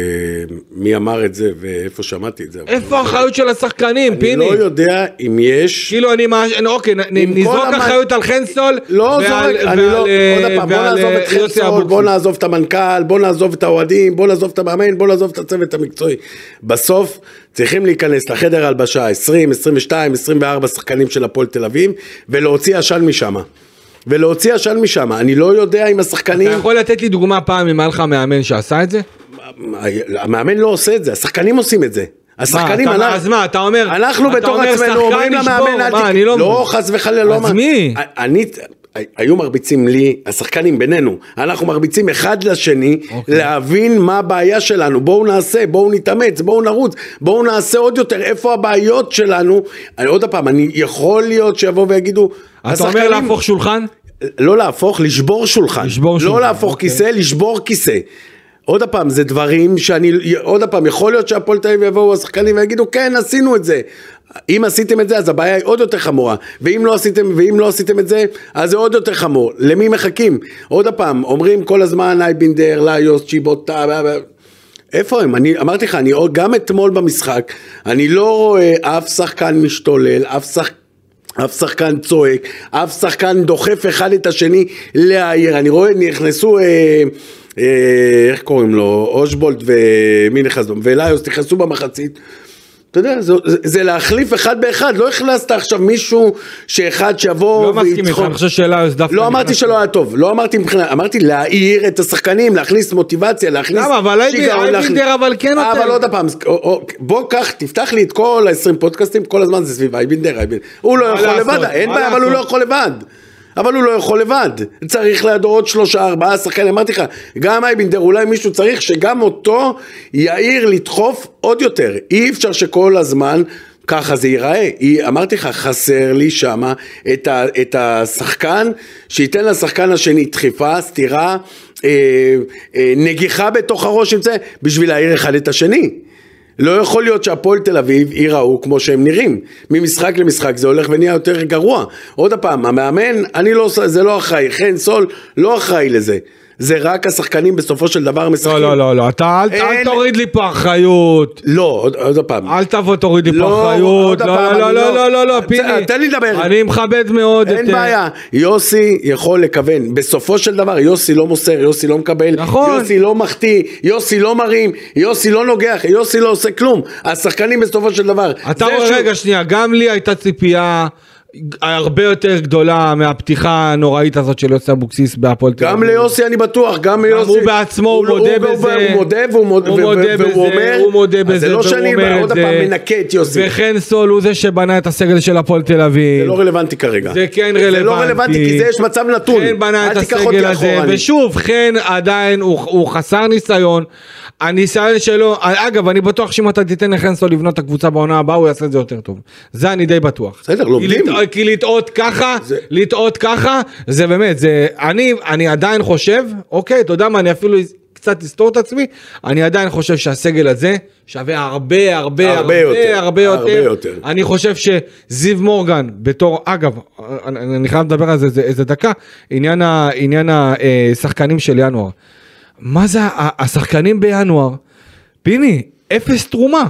[SPEAKER 3] מי אמר את זה ואיפה שמעתי את זה.
[SPEAKER 2] איפה האחריות של השחקנים, פיני?
[SPEAKER 3] אני לא יודע אם יש...
[SPEAKER 2] כאילו אני, אוקיי, נזרוק אחריות על חנסול.
[SPEAKER 3] לא זורק, אני לא... עוד פעם, בוא נעזוב את חנסול, בוא נעזוב את המנכ"ל, בוא נעזוב את האוהדים, בוא נעזוב את המאמן, בוא נעזוב את הצוות המקצועי. בסוף צריכים להיכנס לחדר הלבשה עשרים, עשרים ושתיים, עשרים וארבע שחקנים של הפועל תל אביב, ולהוציא עשן משם. ולהוציא עשן משם, אני לא יודע אם השחקנים...
[SPEAKER 2] אתה יכול לתת לי דוגמה פעם אם היה לך מאמן שעשה את זה?
[SPEAKER 3] המאמן לא עושה את זה, השחקנים עושים את זה. השחקנים...
[SPEAKER 2] אז מה, אתה אומר...
[SPEAKER 3] אנחנו בתור עצמנו אומרים למאמן... לא, חס וחלילה, לא...
[SPEAKER 2] אז מי?
[SPEAKER 3] היו מרביצים לי, השחקנים בינינו, אנחנו מרביצים אחד לשני, okay. להבין מה הבעיה שלנו, בואו נעשה, בואו נתאמץ, בואו נרוץ, בואו נעשה עוד יותר, איפה הבעיות שלנו, אני, עוד הפעם, אני יכול להיות שיבואו ויגידו,
[SPEAKER 2] אתה השחקנים, אומר להפוך שולחן?
[SPEAKER 3] לא להפוך, לשבור שולחן, לשבור לא שולחן, להפוך okay. כיסא, לשבור כיסא, עוד הפעם, זה דברים שאני, עוד הפעם, יכול להיות שהפועל תל אביב יבואו השחקנים ויגידו, כן, עשינו את זה, אם עשיתם את זה, אז הבעיה היא עוד יותר חמורה, ואם לא עשיתם, ואם לא עשיתם את זה, אז זה עוד יותר חמור. למי מחכים? עוד הפעם, אומרים כל הזמן, אייבינדר, ליוס, צ'יבוטה, איפה הם? אני אמרתי לך, אני גם אתמול במשחק, אני לא רואה אף שחקן משתולל, אף שחקן, אף שחקן צועק, אף שחקן דוחף אחד את השני להעיר. אני רואה, נכנסו, אה, אה, איך קוראים לו? אושבולט ומי נכנסו? וליוס, נכנסו במחצית. אתה יודע, זה, זה להחליף אחד באחד, לא הכנסת עכשיו מישהו שאחד שיבוא
[SPEAKER 2] לא מסכים איתך, אני חושב שאלה דווקא...
[SPEAKER 3] לא אמרתי שלא היה טוב, לא אמרתי מבחינה, אמרתי להעיר את השחקנים, להכניס מוטיבציה, להכניס...
[SPEAKER 2] למה, אבל אייבינדר אבל כן נותן.
[SPEAKER 3] אבל עוד הפעם, בוא קח, תפתח לי את כל ה-עשרים פודקאסטים, כל הזמן זה סביב אייבינדר, הוא לא יכול לבד, אין בעיה, אבל הוא לא יכול לבד. אבל הוא לא יכול לבד, צריך לידו עוד שלושה, ארבעה שחקנים, אמרתי לך, גם אייבינדר, אולי מישהו צריך שגם אותו יעיר לדחוף עוד יותר, אי אפשר שכל הזמן ככה זה ייראה, אמרתי לך, חסר לי שמה את, ה, את השחקן, שייתן לשחקן השני דחיפה, סתירה, אה, אה, נגיחה בתוך הראש, בשביל להעיר אחד את השני. לא יכול להיות שהפועל תל אביב ייראו כמו שהם נראים, ממשחק למשחק זה הולך ונהיה יותר גרוע. עוד הפעם, המאמן, אני לא, זה לא אחראי, חן סול לא אחראי לזה, זה רק השחקנים בסופו של דבר משחקים.
[SPEAKER 2] לא, לא, לא, לא. אתה אל, אין... אל תוריד לי פה אחריות.
[SPEAKER 3] לא, עוד, עוד הפעם.
[SPEAKER 2] אל תבוא תוריד לי לא, פה אחריות. לא, לא, לא, לא, לא, לא, לא, פיני.
[SPEAKER 3] תן לי לדבר.
[SPEAKER 2] אני מכבד מאוד.
[SPEAKER 3] אין את... בעיה. יוסי יכול לכוון. בסופו של דבר, יוסי לא מוסר, יוסי לא מקבל.
[SPEAKER 2] נכון.
[SPEAKER 3] יוסי לא מחטיא, יוסי לא מרים, יוסי לא נוגח, יוסי לא עושה כלום. השחקנים בסופו של דבר.
[SPEAKER 2] אתה רואה ש... רגע, שנייה, גם לי הייתה ציפייה... הרבה יותר גדולה מהפתיחה הנוראית הזאת של יוסי אבוקסיס בהפועל תל אביב.
[SPEAKER 3] גם ליוסי אני בטוח, גם ליוסי.
[SPEAKER 2] הוא בעצמו, הוא מודה בזה.
[SPEAKER 3] הוא מודה והוא אומר.
[SPEAKER 2] הוא מודה בזה.
[SPEAKER 3] זה לא שאני עוד הפעם מנקה את יוסי.
[SPEAKER 2] וחן סול הוא זה שבנה את הסגל של הפועל תל אביב.
[SPEAKER 3] זה לא רלוונטי כרגע.
[SPEAKER 2] זה כן רלוונטי.
[SPEAKER 3] זה לא רלוונטי כי זה יש מצב נתון.
[SPEAKER 2] חן בנה את הסגל הזה. ושוב, חן עדיין הוא חסר ניסיון. הניסיון שלו, אגב, אני בטוח שאם אתה תיתן לחן סול לבנות את הקבוצה בעונה הבאה, הוא יעשה את זה יותר טוב. זה אני די בטוח.
[SPEAKER 3] בסדר, לומדים.
[SPEAKER 2] כי לטעות ככה, זה... לטעות ככה, זה באמת, זה, אני, אני עדיין חושב, אוקיי, אתה יודע מה, אני אפילו קצת אסתור את עצמי, אני עדיין חושב שהסגל הזה שווה הרבה, הרבה, הרבה, הרבה, הרבה יותר. הרבה יותר. אני חושב שזיו מורגן, בתור, אגב, אני, אני חייב לדבר על זה איזה, איזה דקה, עניין, ה, עניין השחקנים של ינואר. מה זה השחקנים בינואר? פיני, אפס תרומה.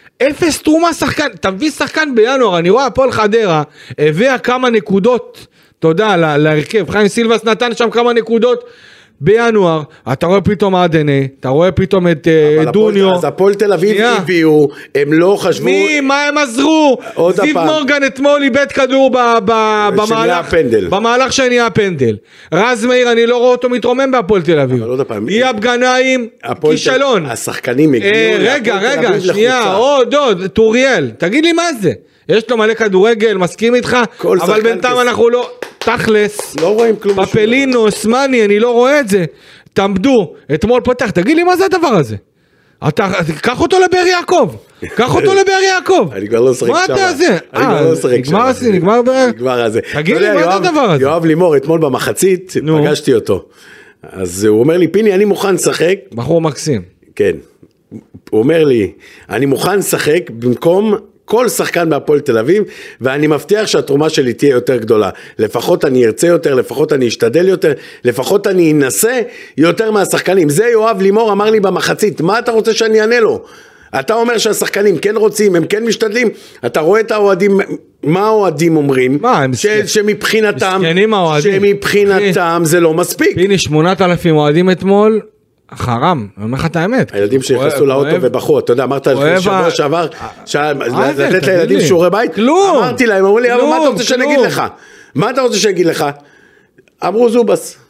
[SPEAKER 2] אפס תרומה שחקן, תביא שחקן בינואר, אני רואה הפועל חדרה, הביאה כמה נקודות, תודה, להרכב, חיים סילבס נתן שם כמה נקודות, בינואר, אתה רואה פתאום עדני, אתה רואה פתאום את דוניו.
[SPEAKER 3] אז הפועל תל אביב הביאו, הם לא חשבו...
[SPEAKER 2] מי, מה הם עזרו? זיו מורגן אתמול איבד כדור במהלך שנהיה הפנדל. רז מאיר, אני לא רואה אותו מתרומם בהפועל תל אביב. יאב גנאים, כישלון.
[SPEAKER 3] השחקנים הגיעו...
[SPEAKER 2] רגע, רגע, שנייה, עוד, עוד, טוריאל, תגיד לי מה זה? יש לו מלא כדורגל, מסכים איתך, אבל בינתיים אנחנו לא... תכלס,
[SPEAKER 3] לא רואים כלום.
[SPEAKER 2] פפלינו, סמני, אני לא רואה את זה. תעמדו, אתמול פתח, תגיד לי מה זה הדבר הזה? אתה, קח אותו לבאר יעקב. קח אותו לבאר יעקב.
[SPEAKER 3] אני כבר לא שחק שם.
[SPEAKER 2] מה אתה זה?
[SPEAKER 3] אני כבר לא שחק שם.
[SPEAKER 2] נגמר זה, נגמר באר.
[SPEAKER 3] נגמר הזה.
[SPEAKER 2] תגיד לי מה זה הדבר הזה?
[SPEAKER 3] יואב לימור, אתמול במחצית, פגשתי אותו. אז הוא אומר לי, פיני, אני מוכן לשחק.
[SPEAKER 2] בחור מקסים.
[SPEAKER 3] כן. הוא אומר לי, אני מוכן לשחק במקום... כל שחקן בהפועל תל אביב, ואני מבטיח שהתרומה שלי תהיה יותר גדולה. לפחות אני ארצה יותר, לפחות אני אשתדל יותר, לפחות אני אנסה יותר מהשחקנים. זה יואב לימור אמר לי במחצית, מה אתה רוצה שאני אענה לו? אתה אומר שהשחקנים כן רוצים, הם כן משתדלים, אתה רואה את האוהדים, מה האוהדים אומרים?
[SPEAKER 2] מה, הם
[SPEAKER 3] ש- שמבחינתם,
[SPEAKER 2] מסכנים האוהדים.
[SPEAKER 3] שמבחינתם זה לא מספיק.
[SPEAKER 2] פיני, שמונת אלפים אוהדים אתמול, חרם, אני אומר לך את האמת.
[SPEAKER 3] הילדים שנכנסו לאוטו ובחרו, אתה יודע, אמרת לפני שבוע שעבר, לתת לילדים שיעורי בית, אמרתי להם, אמרו לי, מה אתה רוצה שאני אגיד לך? מה אתה רוצה שאני אגיד לך? אמרו זובס.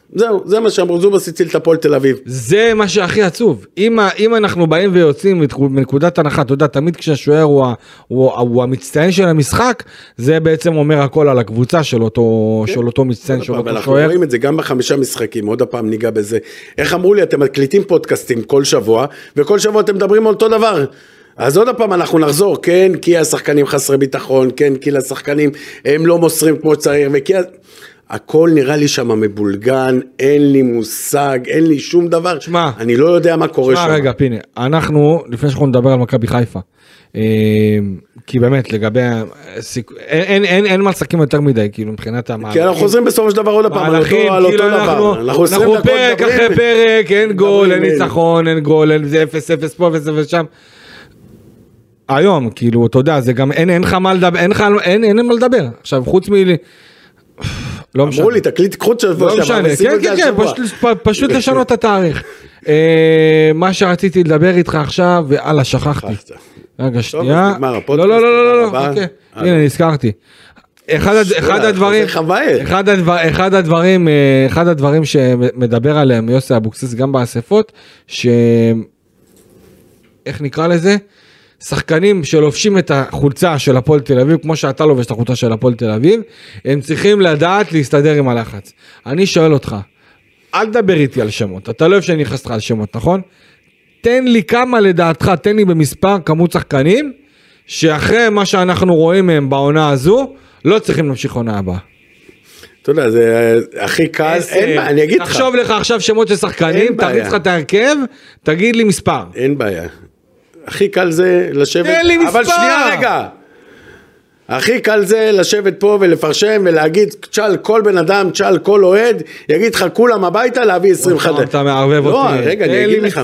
[SPEAKER 3] זהו, זה מה שאמרו, זובס הציל את הפועל תל אביב.
[SPEAKER 2] זה מה שהכי עצוב. אם, אם אנחנו באים ויוצאים מנקודת הנחה, אתה יודע, תמיד כשהשוער הוא, הוא, הוא המצטיין של המשחק, זה בעצם אומר הכל על הקבוצה של אותו, כן. של אותו מצטיין, של אותו שוער.
[SPEAKER 3] אנחנו רואים את זה גם בחמישה משחקים, עוד הפעם ניגע בזה. איך אמרו לי, אתם מקליטים פודקאסטים כל שבוע, וכל שבוע אתם מדברים על אותו דבר. אז עוד הפעם אנחנו נחזור, כן, כי השחקנים חסרי ביטחון, כן, כי לשחקנים הם לא מוסרים כמו צריך, וכי... הכל נראה לי שם מבולגן, אין לי מושג, אין לי שום דבר, שמה, אני לא יודע מה קורה
[SPEAKER 2] שמה,
[SPEAKER 3] שם.
[SPEAKER 2] רגע, פיני, אנחנו, לפני שאנחנו נדבר על מכבי חיפה, כי באמת, לגבי, אין, אין, אין מלסקים יותר מדי, כאילו, מבחינת המהלכים.
[SPEAKER 3] כי אנחנו חוזרים בסופו של דבר עוד הפעם, על אותו דבר.
[SPEAKER 2] אנחנו פרק אחרי פרק, אין גול, אין ניצחון, אין גול, אין זה אפס אפס פה, אפס אפס שם. היום, כאילו, אתה יודע, זה גם, אין לך מה לדבר, אין, אין מה לדבר. עכשיו, חוץ מלי, לא משנה.
[SPEAKER 3] אמרו לי, תקליט קחוץ שבוע
[SPEAKER 2] לא משנה, כן, כן, כן, פשוט לשנות את התאריך. מה שרציתי לדבר איתך עכשיו, ואללה, שכחתי. רגע, שנייה. לא, לא, לא, לא, לא, הנה, נזכרתי. אחד הדברים, אחד הדברים, אחד הדברים שמדבר עליהם יוסי אבוקסיס גם באספות, שאיך נקרא לזה? שחקנים שלובשים את החולצה של הפועל תל אביב, כמו שאתה לובש את החולצה של הפועל תל אביב, הם צריכים לדעת להסתדר עם הלחץ. אני שואל אותך, אל תדבר איתי על שמות, אתה לא אוהב שאני נכנס לך על שמות, נכון? תן לי כמה לדעתך, תן לי במספר כמות שחקנים, שאחרי מה שאנחנו רואים מהם בעונה הזו, לא צריכים להמשיך עונה הבאה.
[SPEAKER 3] אתה יודע, זה הכי קל, אין מה, אני אגיד לך.
[SPEAKER 2] תחשוב לך עכשיו שמות של שחקנים, תריץ לך את ההרכב, תגיד לי מספר.
[SPEAKER 3] אין בעיה. הכי קל זה לשבת, אבל שנייה רגע, הכי קל זה לשבת פה ולפרשם ולהגיד, תשאל כל בן אדם, תשאל כל אוהד, יגיד לך כולם הביתה להביא עשרים חדש.
[SPEAKER 2] אתה מערבב אותי.
[SPEAKER 3] לא, רגע, אני אגיד לך.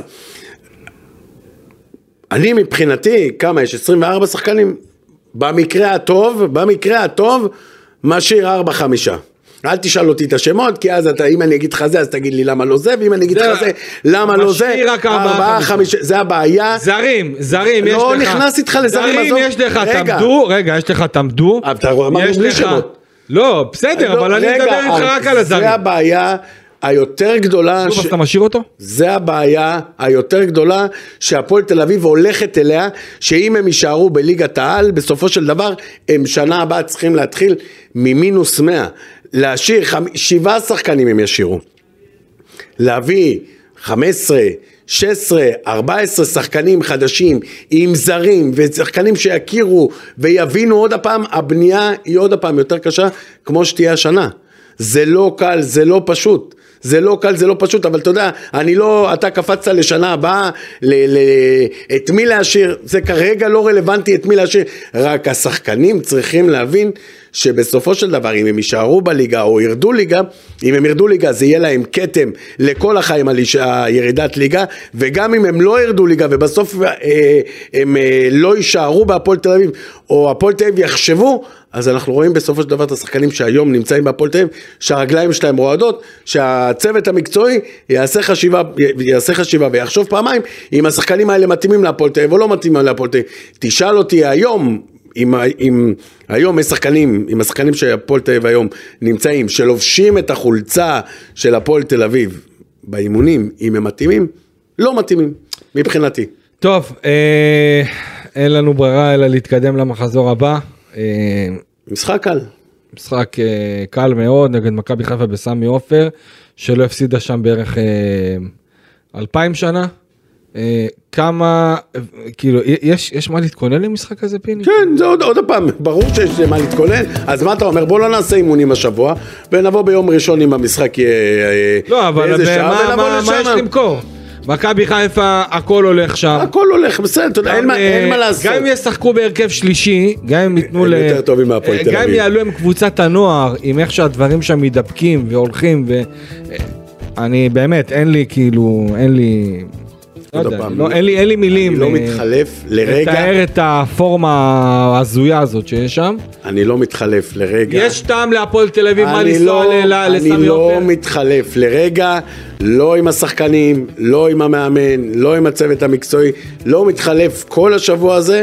[SPEAKER 3] אני מבחינתי, כמה יש? עשרים וארבע שחקנים? במקרה הטוב, במקרה הטוב, משאיר ארבע חמישה. אל תשאל אותי את השמות, כי אז אתה, אם אני אגיד לך זה, אז תגיד לי למה לא זה, ואם אני אגיד לך זה, למה לא זה, ארבעה, חמישה, זה הבעיה.
[SPEAKER 2] זרים, זרים, יש לך.
[SPEAKER 3] לא נכנס איתך לזרים,
[SPEAKER 2] זרים יש לך, תמדו, רגע, יש לך, תמדו.
[SPEAKER 3] אתה אמרנו בלי שמות.
[SPEAKER 2] לא, בסדר, אבל אני מדבר איתך רק על הזרים.
[SPEAKER 3] זה הבעיה היותר גדולה.
[SPEAKER 2] אז אתה משאיר אותו?
[SPEAKER 3] זה הבעיה היותר גדולה, שהפועל תל אביב הולכת אליה, שאם הם יישארו בליגת העל, בסופו של דבר, הם שנה הבאה צריכים להתחיל ממינוס מאה. להשאיר שבעה שחקנים הם ישירו, להביא חמש עשרה, שש עשרה, ארבע עשרה שחקנים חדשים עם זרים ושחקנים שיכירו ויבינו עוד הפעם, הבנייה היא עוד הפעם יותר קשה כמו שתהיה השנה. זה לא קל, זה לא פשוט, זה לא קל, זה לא פשוט, אבל אתה יודע, אני לא, אתה קפצת לשנה הבאה, ל, ל, את מי להשאיר, זה כרגע לא רלוונטי את מי להשאיר, רק השחקנים צריכים להבין שבסופו של דבר, אם הם יישארו בליגה או ירדו ליגה, אם הם ירדו ליגה זה יהיה להם קטם לכל החיים על הירידת ליגה, וגם אם הם לא ירדו ליגה ובסוף אה, הם אה, לא יישארו בהפועל תל אביב, או הפועל תל אביב יחשבו, אז אנחנו רואים בסופו של דבר את השחקנים שהיום נמצאים בהפועל תל אביב, שהרגליים שלהם רועדות, שהצוות המקצועי יעשה חשיבה, יעשה חשיבה ויחשוב פעמיים, אם השחקנים האלה מתאימים להפועל תל אביב או לא מתאימים להפועל תל אביב. תשאל אותי היום, אם, אם היום יש שחקנים, עם השחקנים שהפועל תל אביב היום נמצאים, שלובשים את החולצה של הפועל תל אביב באימונים, אם הם מתאימים, לא מתאימים, מבחינתי.
[SPEAKER 2] טוב, אה, אין לנו ברירה אלא להתקדם למחזור הבא. אה,
[SPEAKER 3] משחק קל.
[SPEAKER 2] משחק אה, קל מאוד, נגד מכבי חיפה בסמי עופר, שלא הפסידה שם בערך אה, אלפיים שנה. כמה, כאילו, יש, יש מה להתכונן למשחק הזה, פיני?
[SPEAKER 3] כן, זה עוד, עוד הפעם, ברור שיש מה להתכונן, אז מה אתה אומר, בוא לא נעשה אימונים השבוע, ונבוא ביום ראשון עם המשחק
[SPEAKER 2] לא, אבל מה, מה, מה יש למכור? מכבי חיפה, הכל הולך שם.
[SPEAKER 3] הכל הולך, בסדר, אתה יודע, אין, אין מה לעשות.
[SPEAKER 2] גם אם ישחקו בהרכב שלישי, גם אם ייתנו ל...
[SPEAKER 3] יותר טובים מהפועל תל אביב.
[SPEAKER 2] גם אם יעלו עם קבוצת הנוער, עם איך שהדברים שם מתדפקים והולכים, ואני באמת, אין לי כאילו, אין לי... אין לי, אין לי מילים.
[SPEAKER 3] אני לא מתחלף לרגע.
[SPEAKER 2] לתאר את הפורמה ההזויה הזאת שיש שם.
[SPEAKER 3] אני לא מתחלף לרגע.
[SPEAKER 2] יש טעם להפועל תל אביב מה לנסוע לסמי עופר?
[SPEAKER 3] אני לא מתחלף לרגע, לא עם השחקנים, לא עם המאמן, לא עם הצוות המקצועי, לא מתחלף כל השבוע הזה,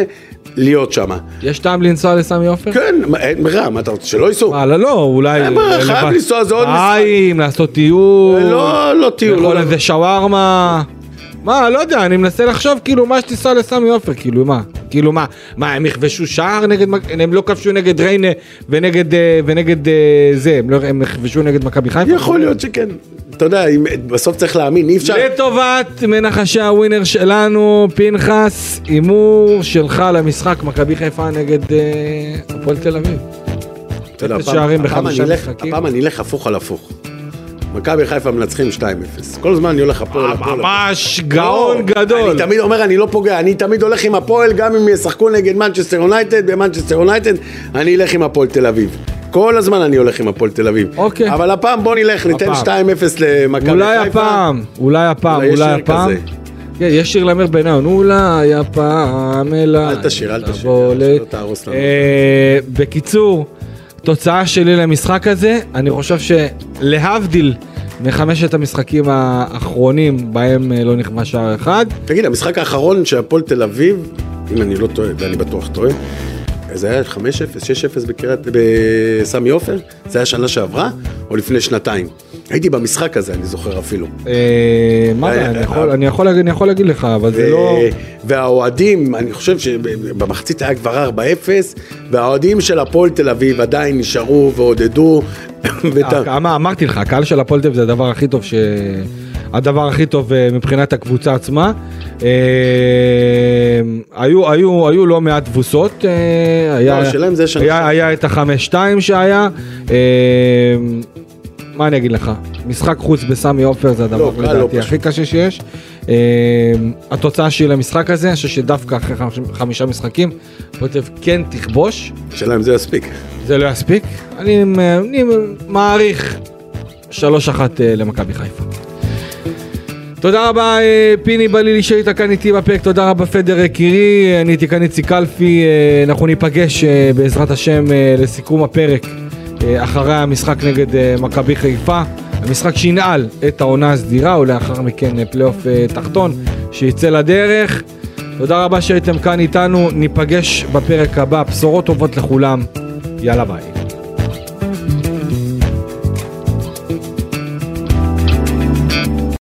[SPEAKER 3] להיות שם.
[SPEAKER 2] יש טעם לנסוע לסמי עופר?
[SPEAKER 3] כן, אין ברירה, מה אתה רוצה, שלא ייסעו?
[SPEAKER 2] אה, לא, לא, אולי...
[SPEAKER 3] אין ברירה, חייב לנסוע, זה עוד משחק.
[SPEAKER 2] באים, לעשות טיול.
[SPEAKER 3] לא, לא טיול.
[SPEAKER 2] לאכול איזה שווארמה. מה, לא יודע, אני מנסה לחשוב כאילו מה שתיסע לסמי עופר, כאילו מה? כאילו מה? מה, הם יכבשו שער נגד... הם לא כבשו נגד ריינה ונגד... ונגד זה, הם יכבשו נגד מכבי חיפה?
[SPEAKER 3] יכול להיות שכן. אתה יודע, בסוף צריך להאמין, אי אפשר...
[SPEAKER 2] לטובת מנחשי הווינר שלנו, פנחס, הימור שלך למשחק מכבי חיפה נגד הפועל תל אביב.
[SPEAKER 3] אתה יודע, הפעם אני אלך הפוך על הפוך. מכבי חיפה מנצחים שתיים אפס. כל הזמן אני הולך הפועל.
[SPEAKER 2] ממש גאון גדול.
[SPEAKER 3] אני תמיד אומר, אני לא פוגע, אני תמיד הולך עם הפועל, גם אם ישחקו נגד מנצ'סטר יונייטד, במנצ'סטר יונייטד, אני אלך עם הפועל תל אביב. כל הזמן אני הולך עם הפועל תל אביב.
[SPEAKER 2] אוקיי.
[SPEAKER 3] אבל הפעם בוא נלך, ניתן שתיים אפס למכבי חיפה.
[SPEAKER 2] אולי הפעם, אולי הפעם, אולי הפעם. יש שיר למר ביניון, אולי הפעם אליי.
[SPEAKER 3] אל תשיר, אל תשיר, לא תהרוס לנו.
[SPEAKER 2] בקיצור, תוצאה שלי למשחק הזה, אני חושב שלהבדיל מחמשת המשחקים האחרונים, בהם לא נכבש שער אחד.
[SPEAKER 3] תגיד, המשחק האחרון של הפועל תל אביב, אם אני לא טועה, ואני בטוח טועה, זה היה חמש אפס, שש אפס בסמי עופר, זה היה שנה שעברה, או לפני שנתיים. הייתי במשחק הזה, אני זוכר אפילו.
[SPEAKER 2] מה זה, אני יכול להגיד לך, אבל זה לא...
[SPEAKER 3] והאוהדים, אני חושב שבמחצית היה כבר ארבע אפס, והאוהדים של הפועל תל אביב עדיין נשארו ועודדו.
[SPEAKER 2] אמרתי לך, הקהל של הפועל תל אביב זה הדבר הכי טוב ש... הדבר הכי טוב מבחינת הקבוצה עצמה. היו, היו, היו לא מעט תבוסות. היה את החמש שתיים שהיה. מה אני אגיד לך? משחק חוץ בסמי עופר זה הדבר לדעתי הכי קשה שיש. התוצאה שלי למשחק הזה, אני חושב שדווקא אחרי חמישה משחקים, פוטב כן תכבוש.
[SPEAKER 3] השאלה אם זה יספיק.
[SPEAKER 2] זה לא יספיק. אני מעריך שלוש אחת למכבי חיפה. תודה רבה פיני בלילי שהיית כאן איתי בפרק, תודה רבה פדר יקירי, אני הייתי כאן איציק קלפי, אנחנו ניפגש בעזרת השם לסיכום הפרק אחרי המשחק נגד מכבי חיפה, המשחק שינעל את העונה הסדירה ולאחר מכן פלייאוף תחתון שיצא לדרך. תודה רבה שהייתם כאן איתנו, ניפגש בפרק הבא, בשורות טובות לכולם, יאללה ביי.